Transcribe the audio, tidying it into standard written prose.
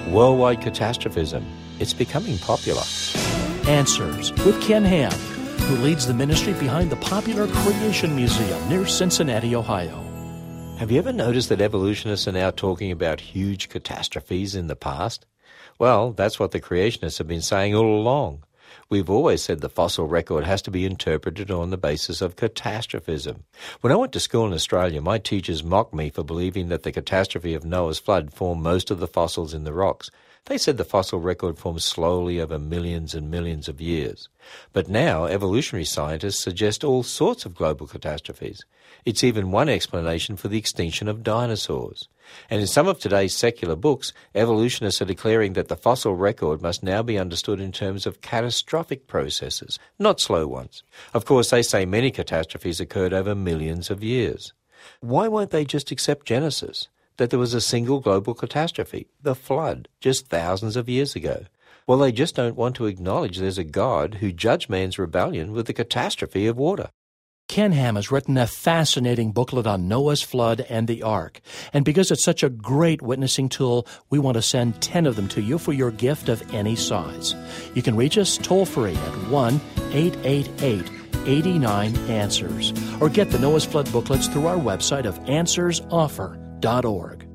Worldwide catastrophism. It's becoming popular. Answers with Ken Ham, who leads the ministry behind the popular Creation Museum near Cincinnati, Ohio. Have you ever noticed that evolutionists are now talking about huge catastrophes in the past? Well, that's what the creationists have been saying all along. We've always said the fossil record has to be interpreted on the basis of catastrophism. When I went to school in Australia, my teachers mocked me for believing that the catastrophe of Noah's flood formed most of the fossils in the rocks. They said the fossil record forms slowly over millions and millions of years. But now evolutionary scientists suggest all sorts of global catastrophes. It's even one explanation for the extinction of dinosaurs. And in some of today's secular books, evolutionists are declaring that the fossil record must now be understood in terms of catastrophic processes, not slow ones. Of course, they say many catastrophes occurred over millions of years. Why won't they just accept Genesis, that there was a single global catastrophe, the flood, just thousands of years ago? Well, they just don't want to acknowledge there's a God who judged man's rebellion with the catastrophe of water. Ken Ham has written a fascinating booklet on Noah's flood and the ark. And because it's such a great witnessing tool, we want to send 10 of them to you for your gift of any size. You can reach us toll-free at 1-888-89-ANSWERS or get the Noah's Flood booklets through our website of answersoffer.org.